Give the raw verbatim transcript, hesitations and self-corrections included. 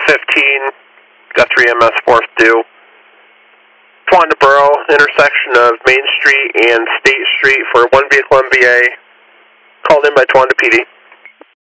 fifteen, got three M S fourth due. Towanda Borough, intersection of Main Street and State Street for one vehicle M V A. Called in by Towanda P D.